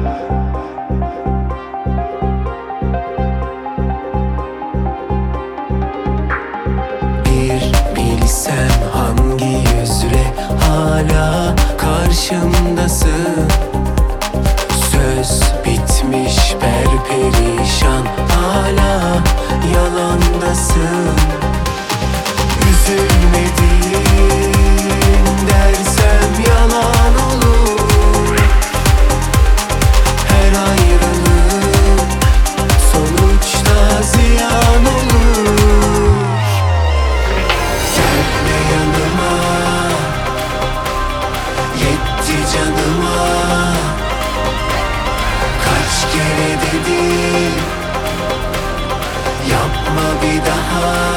Bir bilsem hangi yüzle hala karşımdasın. Söz bitmiş perperişan, hala yalandasın. Üzülmedim dersem yalan olur. Her ayrılık sonuçta ziyan olur. Gelme yanıma, yetti canıma. Kaç kere dedim, yapma bir daha.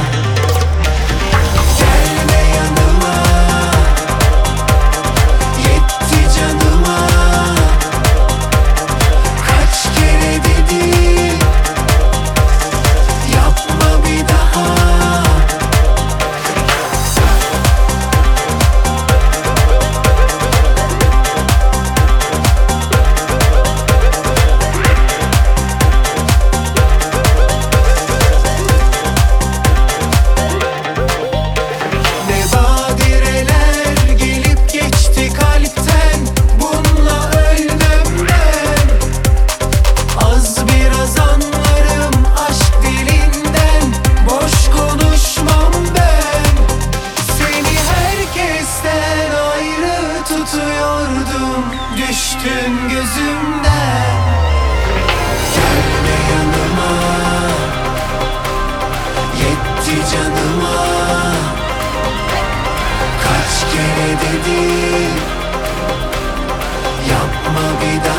Tutuyordum, düştün gözümden. Gelme yanıma, yetti canıma. Kaç kere dedim, yapma bir daha.